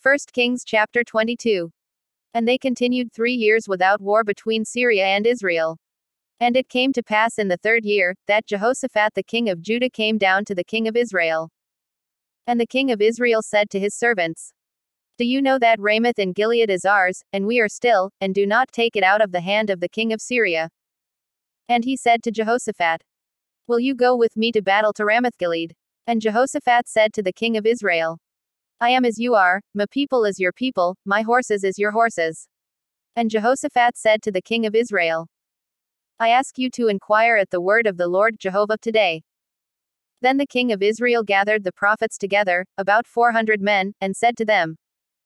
1 Kings chapter 22. And they continued 3 years without war between Syria and Israel. And it came to pass in the 3rd year, that Jehoshaphat the king of Judah came down to the king of Israel. And the king of Israel said to his servants, Do you know that Ramoth in Gilead is ours, and we are still, and do not take it out of the hand of the king of Syria? And he said to Jehoshaphat, Will you go with me to battle to Ramoth-Gilead? And Jehoshaphat said to the king of Israel, I am as you are, my people is your people, my horses is your horses. And Jehoshaphat said to the king of Israel, I ask you to inquire at the word of the Lord Jehovah today. Then the king of Israel gathered the prophets together, about 400 men, and said to them,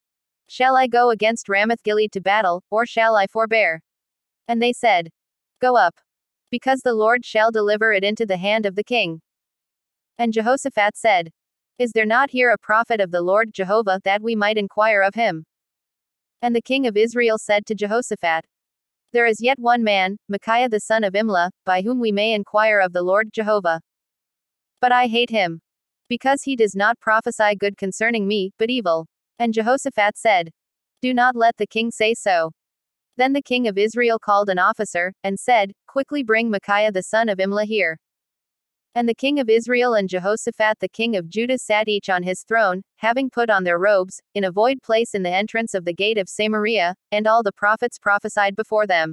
Shall I go against Ramoth-Gilead to battle, or shall I forbear? And they said, Go up. Because the Lord shall deliver it into the hand of the king. And Jehoshaphat said, Is there not here a prophet of the Lord Jehovah that we might inquire of him? And the king of Israel said to Jehoshaphat, There is yet one man, Micaiah the son of Imlah, by whom we may inquire of the Lord Jehovah. But I hate him. Because he does not prophesy good concerning me, but evil. And Jehoshaphat said, Do not let the king say so. Then the king of Israel called an officer, and said, Quickly bring Micaiah the son of Imlah here. And the king of Israel and Jehoshaphat the king of Judah sat each on his throne, having put on their robes, in a void place in the entrance of the gate of Samaria, and all the prophets prophesied before them.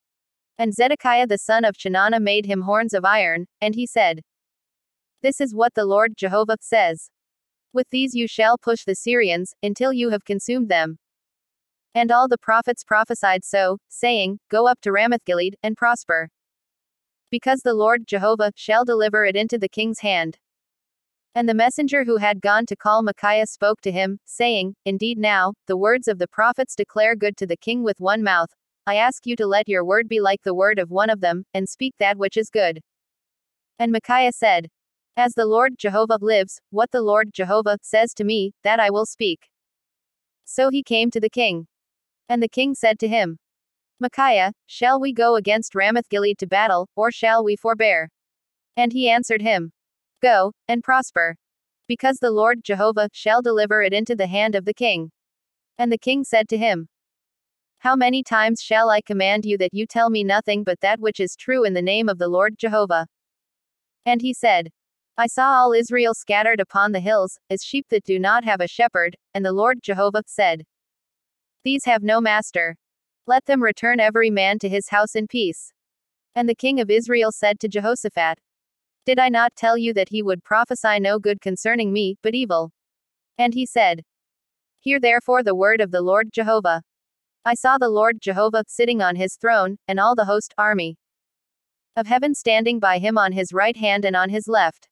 And Zedekiah the son of Chenaanah made him horns of iron, and he said, This is what the Lord Jehovah says. With these you shall push the Syrians, until you have consumed them. And all the prophets prophesied so, saying, Go up to Ramoth-Gilead, and prosper. Because the Lord Jehovah shall deliver it into the king's hand. And the messenger who had gone to call Micaiah spoke to him, saying, Indeed now, the words of the prophets declare good to the king with one mouth. I ask you to let your word be like the word of one of them, and speak that which is good. And Micaiah said, As the Lord Jehovah lives, what the Lord Jehovah says to me, that I will speak. So he came to the king. And the king said to him, Micaiah, shall we go against Ramoth-Gilead to battle, or shall we forbear? And he answered him, Go, and prosper. Because the Lord Jehovah shall deliver it into the hand of the king. And the king said to him, How many times shall I command you that you tell me nothing but that which is true in the name of the Lord Jehovah? And he said, I saw all Israel scattered upon the hills, as sheep that do not have a shepherd, and the Lord Jehovah said, These have no master. Let them return every man to his house in peace. And the king of Israel said to Jehoshaphat, Did I not tell you that he would prophesy no good concerning me, but evil? And he said, Hear therefore the word of the Lord Jehovah. I saw the Lord Jehovah sitting on his throne, and all the host army of heaven standing by him on his right hand and on his left.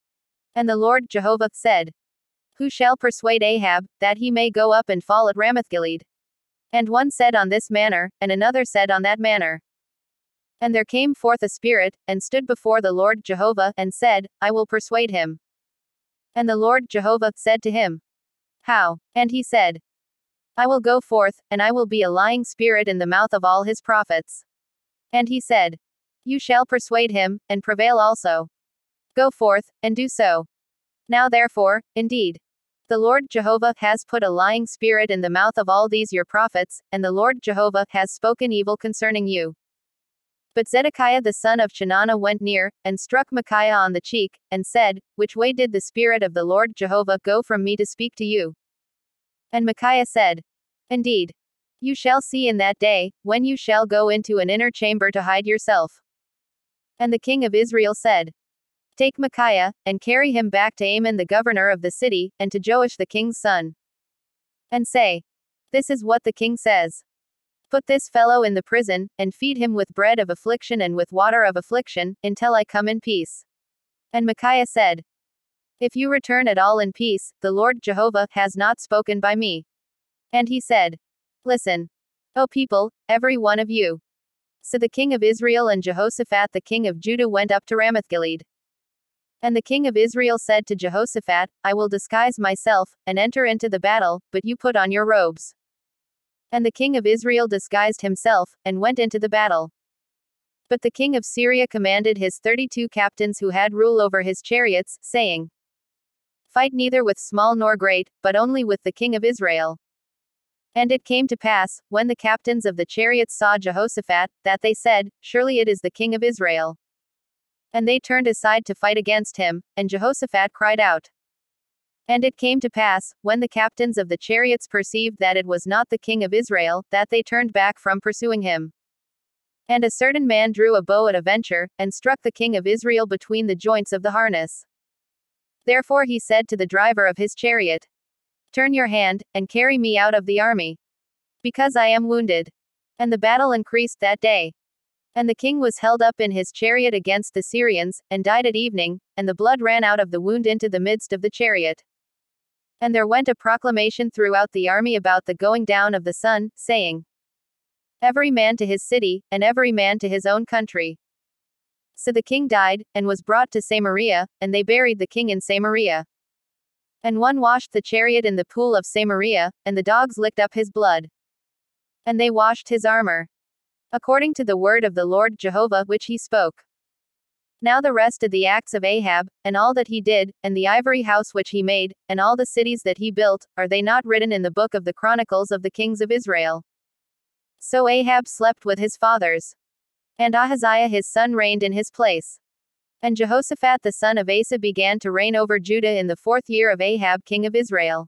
And the Lord Jehovah said, Who shall persuade Ahab, that he may go up and fall at Ramoth-Gilead? And one said on this manner, and another said on that manner. And there came forth a spirit, and stood before the Lord Jehovah, and said, I will persuade him. And the Lord Jehovah said to him, How? And he said, I will go forth, and I will be a lying spirit in the mouth of all his prophets. And he said, You shall persuade him, and prevail also. Go forth, and do so. Now therefore, indeed, the Lord Jehovah has put a lying spirit in the mouth of all these your prophets, and the Lord Jehovah has spoken evil concerning you. But Zedekiah the son of Chenaanah went near, and struck Micaiah on the cheek, and said, Which way did the spirit of the Lord Jehovah go from me to speak to you? And Micaiah said, Indeed, you shall see in that day, when you shall go into an inner chamber to hide yourself. And the king of Israel said, Take Micaiah, and carry him back to Amon the governor of the city, and to Joash the king's son. And say, This is what the king says. Put this fellow in the prison, and feed him with bread of affliction and with water of affliction, until I come in peace. And Micaiah said, If you return at all in peace, the Lord Jehovah has not spoken by me. And he said, Listen, O people, every one of you. So the king of Israel and Jehoshaphat the king of Judah went up to Ramoth-Gilead. And the king of Israel said to Jehoshaphat, I will disguise myself, and enter into the battle, but you put on your robes. And the king of Israel disguised himself, and went into the battle. But the king of Syria commanded his 32 captains who had rule over his chariots, saying, Fight neither with small nor great, but only with the king of Israel. And it came to pass, when the captains of the chariots saw Jehoshaphat, that they said, Surely it is the king of Israel. And they turned aside to fight against him, and Jehoshaphat cried out. And it came to pass, when the captains of the chariots perceived that it was not the king of Israel, that they turned back from pursuing him. And a certain man drew a bow at a venture, and struck the king of Israel between the joints of the harness. Therefore he said to the driver of his chariot, Turn your hand, and carry me out of the army, because I am wounded. And the battle increased that day. And the king was held up in his chariot against the Syrians, and died at evening, and the blood ran out of the wound into the midst of the chariot. And there went a proclamation throughout the army about the going down of the sun, saying, Every man to his city, and every man to his own country. So the king died, and was brought to Samaria, and they buried the king in Samaria. And one washed the chariot in the pool of Samaria, and the dogs licked up his blood. And they washed his armor, according to the word of the Lord Jehovah which he spoke. Now the rest of the acts of Ahab, and all that he did, and the ivory house which he made, and all the cities that he built, are they not written in the book of the Chronicles of the kings of Israel? So Ahab slept with his fathers. And Ahaziah his son reigned in his place. And Jehoshaphat the son of Asa began to reign over Judah in the 4th year of Ahab king of Israel.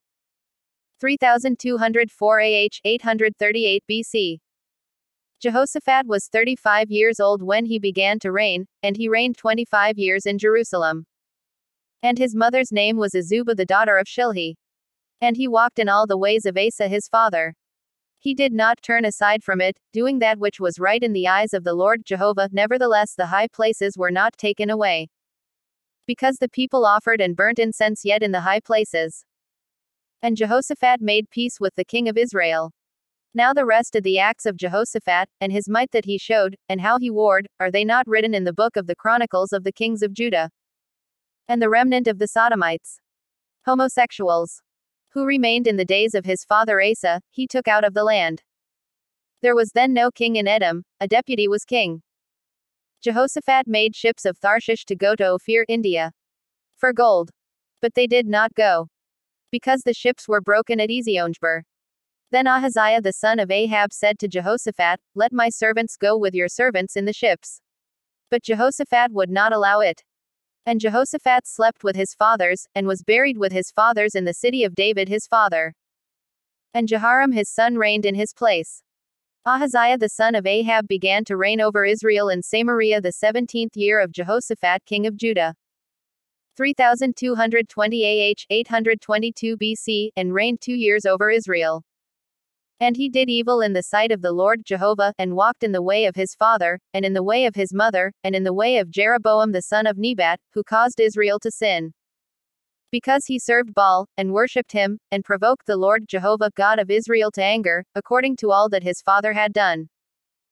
3204 AH 838 BC. Jehoshaphat was 35 years old when he began to reign, and he reigned 25 years in Jerusalem. And his mother's name was Azubah the daughter of Shilhi. And he walked in all the ways of Asa his father. He did not turn aside from it, doing that which was right in the eyes of the Lord Jehovah. Nevertheless the high places were not taken away, because the people offered and burnt incense yet in the high places. And Jehoshaphat made peace with the king of Israel. Now the rest of the acts of Jehoshaphat, and his might that he showed, and how he warred, are they not written in the book of the Chronicles of the kings of Judah? And the remnant of the Sodomites, homosexuals, who remained in the days of his father Asa, he took out of the land. There was then no king in Edom, a deputy was king. Jehoshaphat made ships of Tharshish to go to Ophir, India, for gold. But they did not go, because the ships were broken at Eziongeber. Then Ahaziah the son of Ahab said to Jehoshaphat, Let my servants go with your servants in the ships. But Jehoshaphat would not allow it. And Jehoshaphat slept with his fathers, and was buried with his fathers in the city of David his father. And Jehoram his son reigned in his place. Ahaziah the son of Ahab began to reign over Israel in Samaria the 17th year of Jehoshaphat king of Judah. 3220 AH 822 BC, and reigned 2 years over Israel. And he did evil in the sight of the Lord Jehovah, and walked in the way of his father, and in the way of his mother, and in the way of Jeroboam the son of Nebat, who caused Israel to sin, because he served Baal, and worshipped him, and provoked the Lord Jehovah God of Israel to anger, according to all that his father had done.